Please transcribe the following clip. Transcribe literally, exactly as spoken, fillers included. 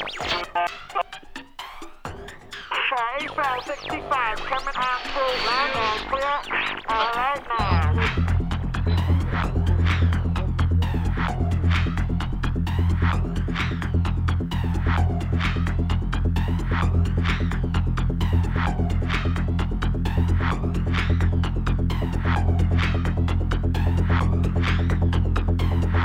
Far Eastbound sixty-five coming out full line on clear. All right now.